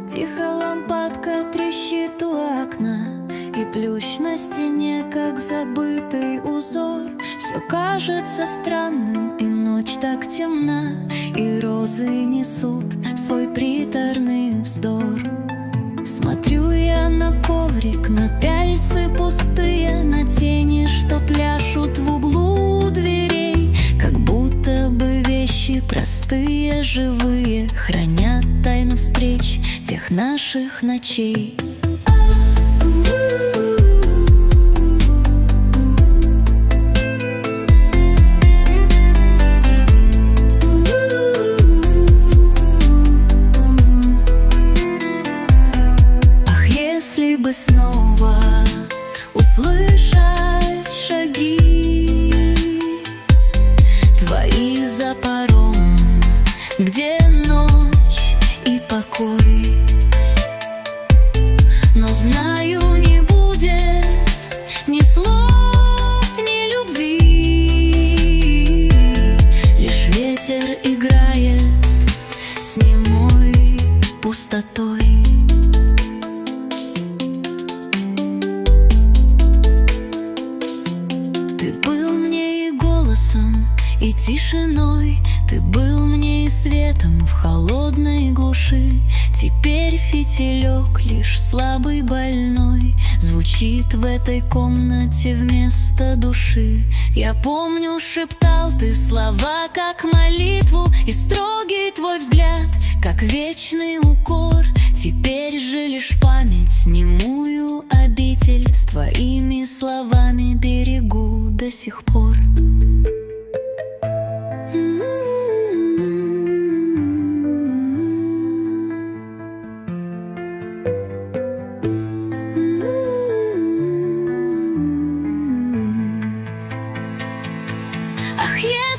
Тихо лампадка трещит у окна, и плющ на стене, как забытый узор. Все кажется странным, и ночь так темна, и розы несут свой приторный вздор. Смотрю я на коврик, на пяльцы пустые, на тени, что пляшут в углу дверей. Как будто бы вещи простые, живые, хранят тайну встреч тех наших ночей. Если бы снова услышать шаги твои за порогом, где ночь и покой, но знаю, не будет ни слов, ни любви, лишь ветер играет с немой пустотой. Ты был мне и голосом, и тишиной, ты был мне и светом в холодной глуши. Теперь фитилек лишь слабый, больной, звучит в этой комнате вместо души. Я помню, шептал ты слова, как молитву, и строгий твой взгляд, как вечный укор. Теперь же лишь память, немую обитель, с твоими словами берегу до сих пор. Ах,